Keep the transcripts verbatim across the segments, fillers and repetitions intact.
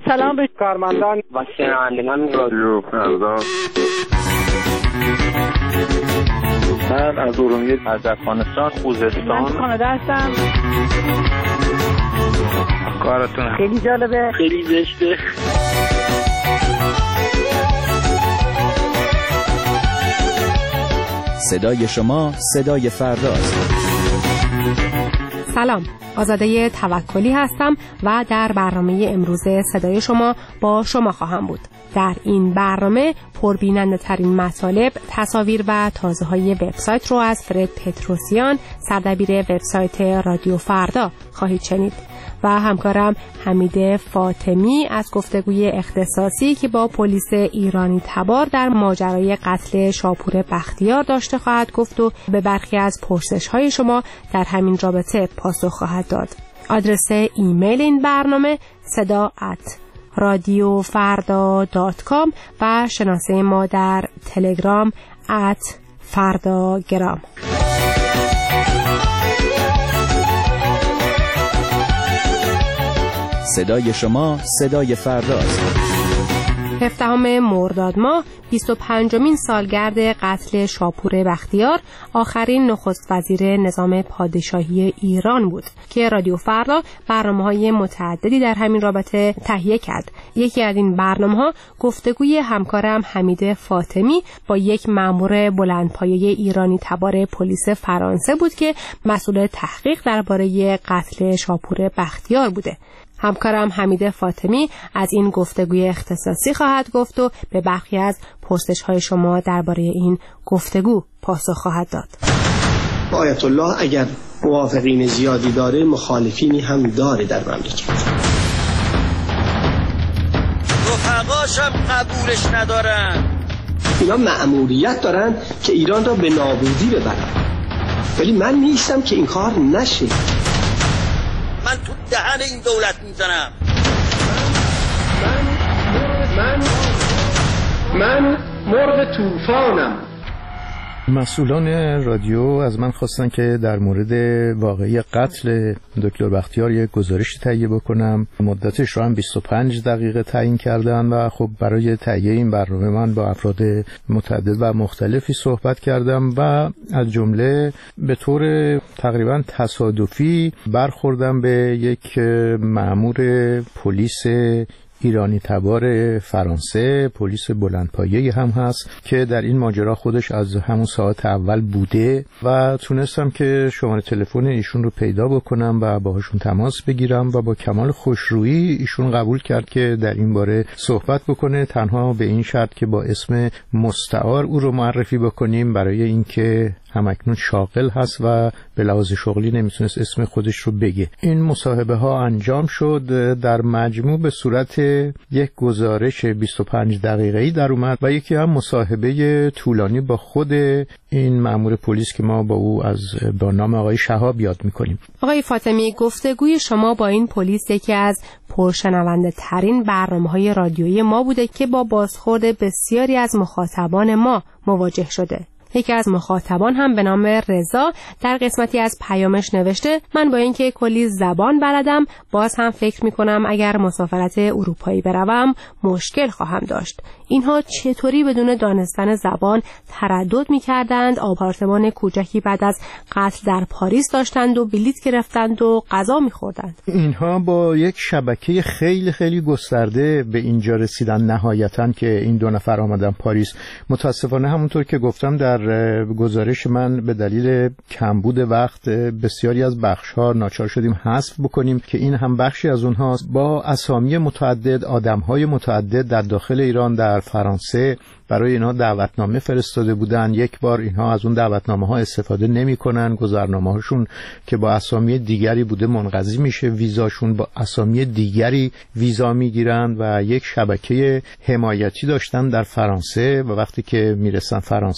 سلام به کارمندان و شنوندگان رادیو فردا. من از ارومیه از افغانستان خوزستان من کانادا هستم. کارتون خیلی جالبه، خیلی زشته. صدای شما صدای فرداست. سلام، آزاده توکلی هستم و در برنامه امروز صدای شما با شما خواهم بود. در این برنامه پربیننده ترین مطالب، تصاویر و تازه های وبسایت رو از فرد پتروسیان، سردبیر وبسایت رادیو فردا خواهید شنید و همکارم حمید فاطمی از گفتگوی اختصاصی که با پلیس ایرانی تبار در ماجرای قتل شاپور بختیار داشته خواهد گفت و به برخی از پرسش های شما در همین رابطه پاسخ خواهد داد. آدرس ایمیل این برنامه صدا ات رادیو فردا دات کام و شناسه ما در تلگرام ات فرداگرام. صدای شما صدای فرداست. هفدهم مرداد ماه بیست و پنجمین سالگرد قتل شاپور بختیار، آخرین نخست وزیر نظام پادشاهی ایران بود که رادیو فردا برنامه‌های متعددی در همین رابطه تهیه کرد. یکی از این برنامه‌ها گفتگوی همکارم حمید فاطمی با یک مأمور بلندپایه ایرانی تبار پلیس فرانسه بود که مسئول تحقیق درباره قتل شاپور بختیار بوده. همکارم حمید فاطمی از این گفتگوی اختصاصی خواهد گفت و به برخی از پرسش‌های شما درباره این گفتگو پاسخ خواهد داد. آیت الله اگر موافقین زیادی داره، مخالفینی هم داره در مملکت. رفقاشم قبولش ندارن. اینا مأموریت دارن که ایران را به نابودی ببرن، ولی من نیستم که این کار نشه. من تو دهن این دولت میزنم. من من من مرغ طوفانم. مسئولان رادیو از من خواستن که در مورد واقعی قتل دکتر بختیار یک گزارش تهیه بکنم. مدتش رو هم بیست و پنج دقیقه تعیین کردن و خب برای تهیه این برنامه من با افراد متعدد و مختلفی صحبت کردم و از جمله به طور تقریبا تصادفی برخوردم به یک مأمور پلیس ایرانی تبار فرانسه، پلیس بلندپایه‌ای هم هست که در این ماجرا خودش از همون ساعت اول بوده و تونستم که شماره تلفن ایشون رو پیدا بکنم و باهاشون تماس بگیرم و با کمال خوشرویی ایشون قبول کرد که در این باره صحبت بکنه، تنها به این شرط که با اسم مستعار او رو معرفی بکنیم، برای اینکه همکنون شاغل هست و به لحاظ شغلی نمیتونست اسم خودش رو بگه. این مصاحبه ها انجام شد، در مجموع به صورت یک گزارش بیست و پنج دقیقه‌ای در اومد و یکی هم مصاحبه طولانی با خود این مأمور پلیس که ما با او از با نام آقای شهاب یاد میکنیم. آقای فاطمی، گفتگوی شما با این پلیس یکی از پرشنونده ترین برنامه‌های رادیویی ما بوده که با بازخورد بسیاری از مخاطبان ما مواجه شده. یکی از مخاطبان هم به نام رضا در قسمتی از پیامش نوشته: من با اینکه کلی زبان بلدم، باز هم فکر میکنم اگر مسافرت اروپایی بروم مشکل خواهم داشت. اینها چطوری بدون دانستن زبان تردد میکردند، آپارتمان کوچکی بعد از قتل در پاریس داشتند و بلیط گرفتند و غذا میخوردند. اینها با یک شبکه خیلی خیلی گسترده به اینجا رسیدن نهایتاً که این دو نفر آمدن پاریس. متاسفانه همونطور که گفتم در گزارش من به دلیل کمبود وقت بسیاری از بخش‌ها ناچار شدیم حذف بکنیم که این هم بخشی از اونهاست. با اسامی متعدد، آدم‌های متعدد در داخل ایران، در فرانسه برای اینها دعوتنامه فرستاده بودن. یک بار اینها از اون دعوتنامه ها استفاده نمی کنن، گذرنامه هاشون که با اسامی دیگری بوده منقضی میشه، ویزاشون با اسامی دیگری ویزا میگیرن و یک شبکه حمایتی داشتن در فرانسه و وقتی که میرسن فرانسه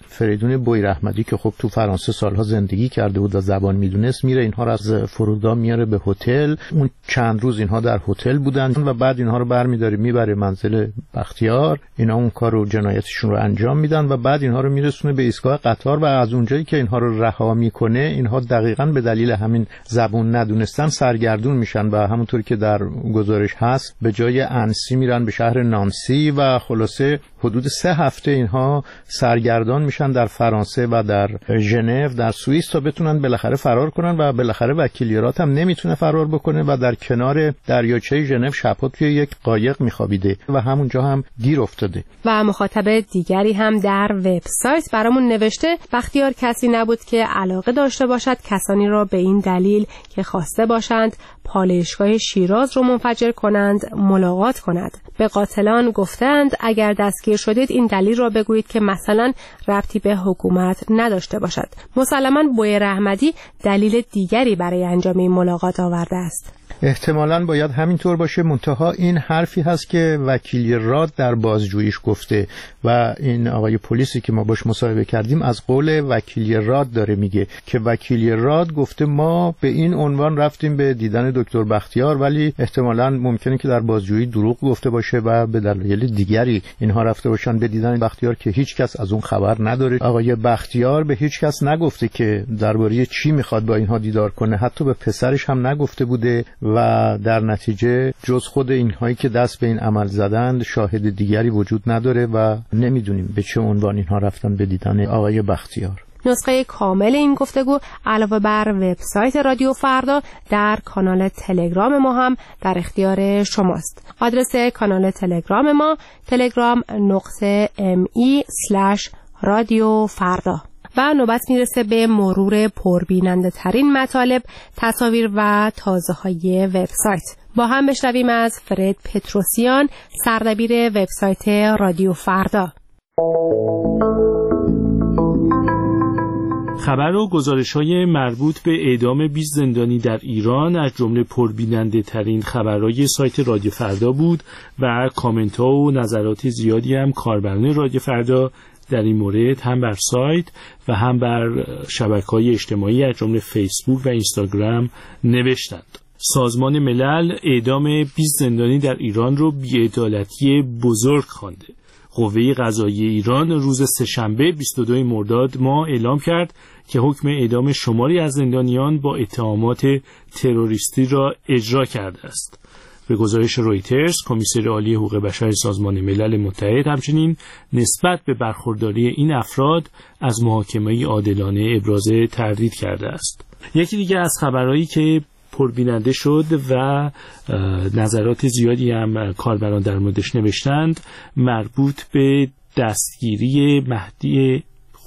فریدون بویراحمدی که خب تو فرانسه سالها زندگی کرده بود و زبان میدونست، میره اینها رو از فرودگاه میاره به هتل. اون چند روز اینها در هتل بودن و بعد اینها رو برمی‌داره میبره منزل بختیار. اینا اون کارو جنایتشون رو انجام میدن و بعد اینها رو میرسونه به ایستگاه قطار و از اونجایی که اینها رو رها میکنه، اینها دقیقاً به دلیل همین زبون ندونستن سرگردون میشن و همونطوری که در گزارش هست به جای انسی میرن به شهر نانسی و خلاصه حدود سه هفته اینها سرگردان میشن در فرانسه و در ژنو در سوئیس تا بتونن بالاخره فرار کنن و بالاخره وکیل یارات هم نمیتونه فرار بکنه و در کنار دریاچه ژنو شبها توی یک قایق میخوابیده و همونجا هم گیر افتاده. و مخاطب دیگری هم در وبسایت برامون نوشته بختیار کسی نبود که علاقه داشته باشد کسانی را به این دلیل که خواسته باشند پالایشگاه شیراز رو منفجر کنند ملاقات کند. به قاتلان گفتند اگر دستگیر شدید این دلیل را بگویید که مثلا ربطی به حکومت نداشته باشد. مسلماً بویراحمدی دلیل دیگری برای انجام این ملاقات آورده است. احتمالاً باید همینطور باشه، منتها این حرفی هست که وکیل راد در بازجوییش گفته و این آقای پلیسی که ما باش مصاحبه کردیم از قول وکیل راد داره میگه که وکیل راد گفته ما به این عنوان رفتیم به دیدن دکتر بختیار، ولی احتمالاً ممکنه که در بازجویی دروغ گفته باشه و به دلایل دیگری اینها رفته باشن به دیدن بختیار که هیچ کس از اون خبر نداره. آقای بختیار به هیچ کس نگفته که درباره چی میخواد با اینها دیدار کنه، حتی به پسرش هم نگفته بوده و در نتیجه جز خود اینهایی که دست به این عمل زدند شاهد دیگری وجود نداره و نمیدونیم به چه عنوان اینها رفتن به دیدن آقای بختیار. نسخه کامل این گفتگو علاوه بر وبسایت رادیو فردا در کانال تلگرام ما هم در اختیار شماست. آدرس کانال تلگرام ما تلگرام نقطه ام ای اسلش رادیو فردا. و نوبت میرسه به مرور پربیننده ترین مطالب، تصاویر و تازه های وبسایت. با هم بشنویم از فرد پتروسیان، سردبیر وبسایت رادیو فردا. خبر و گزارش‌های مربوط به اعدام بیست زندانی در ایران از جمله پربیننده ترین خبرهای سایت رادیو فردا بود و کامنت‌ها و نظرات زیادی هم کاربران رادیو فردا در این مورد هم بر سایت و هم بر شبکه‌های اجتماعی از جمله فیسبوک و اینستاگرام نوشتند. سازمان ملل اعدام بیست زندانی در ایران رو بی‌عدالتی بزرگ خوانده. قوه قضاییه ایران روز سه‌شنبه بیست و دوم مرداد ماه اعلام کرد که حکم اعدام شماری از زندانیان با اتهامات تروریستی را اجرا کرده است. به گزارش رویترز، کمیسر عالی حقوق بشر سازمان ملل متحد همچنین نسبت به برخورداری این افراد از محاکمه عادلانه ابراز تردید کرده است. یکی دیگه از خبرهایی که پربیننده شد و نظرات زیادی هم کاربران در موردش نوشتند مربوط به دستگیری مهدی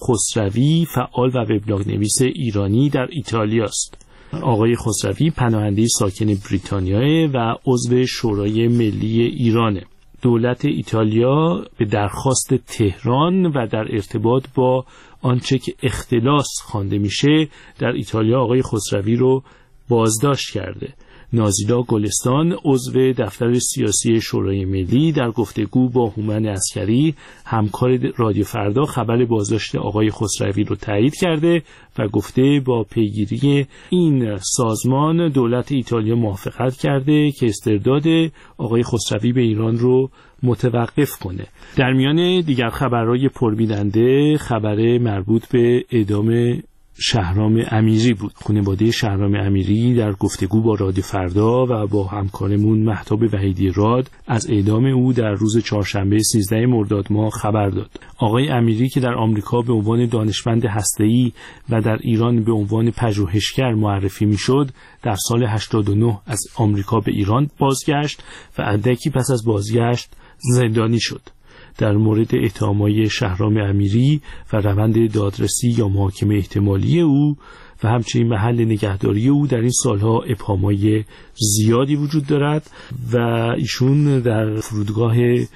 خسروی، فعال و وبلاگ نویس ایرانی در ایتالیا است. آقای خسروی پناهنده ساکن بریتانیا و عضو شورای ملی ایرانه. دولت ایتالیا به درخواست تهران و در ارتباط با آنچه که اختلاس خوانده میشه در ایتالیا آقای خسروی رو بازداشت کرده. نازیلا گلستان عضو دفتر سیاسی شورای ملی در گفتگو با هومن عسکری همکار رادیو فردا خبر بازداشت آقای خسروی رو تایید کرده و گفته با پیگیری این سازمان دولت ایتالیا موافقت کرده که استرداد آقای خسروی به ایران رو متوقف کنه. در میان دیگر خبرهای پربیننده خبر مربوط به اعدام شهرام امیری بود. خانواده شهرام امیری در گفتگو با رادیو فردا و با همکارمون مهتاب وحیدی راد از اعدام او در روز چهارشنبه سیزدهم مرداد ماه خبر داد. آقای امیری که در آمریکا به عنوان دانشمند هسته‌ای و در ایران به عنوان پژوهشگر معرفی میشد، در سال هشتاد و نه از آمریکا به ایران بازگشت و اندکی پس از بازگشت زندانی شد. در مورد اتهامات شهرام امیری و روند دادرسی یا محاکمه احتمالی او و همچنین محل نگهداری او در این سالها ابهامات زیادی وجود دارد و ایشون در فرودگاه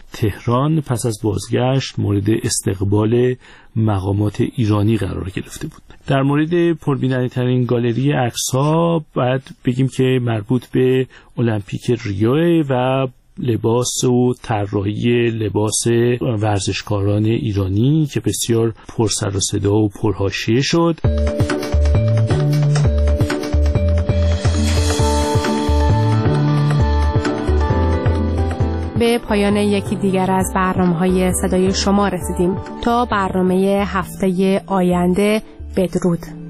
تهران پس از بازگشت مورد استقبال مقامات ایرانی قرار گرفته بود. در مورد پربیننده ترین گالری عکس‌ها باید بگیم که مربوط به المپیک ریو و لباس و طراحی لباس ورزشکاران ایرانی که بسیار پر سر و صدا و پرحاشیه شد. به پایان یکی دیگر از برنامه‌های صدای شما رسیدیم. تا برنامه هفته آینده، بدرود.